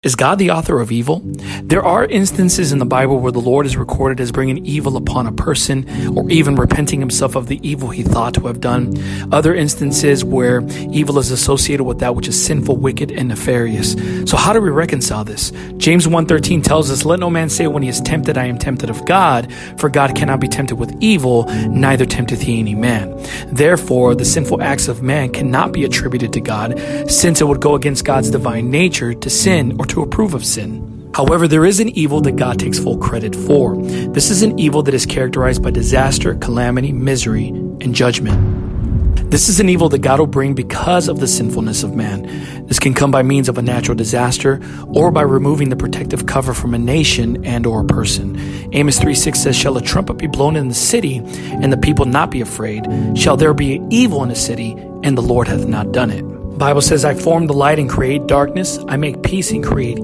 Is God the author of evil? There are instances in the Bible where the Lord is recorded as bringing evil upon a person or even repenting himself of the evil he thought to have done. Other instances where evil is associated with that which is sinful, wicked, and nefarious. So how do we reconcile this? James 1:13 tells us, "Let no man say when he is tempted, I am tempted of God, for God cannot be tempted with evil, neither tempteth he any man." Therefore, the sinful acts of man cannot be attributed to God, since it would go against God's divine nature to sin or to approve of sin. However, there is an evil that God takes full credit for. This is an evil that is characterized by disaster, calamity, misery, and judgment. This is an evil that God will bring because of the sinfulness of man. This can come by means of a natural disaster or by removing the protective cover from a nation and or a person. Amos 3:6 says, "Shall a trumpet be blown in the city, and the people not be afraid? Shall there be evil in the city, and the Lord hath not done it?" The Bible says, "I form the light and create darkness. I make peace and create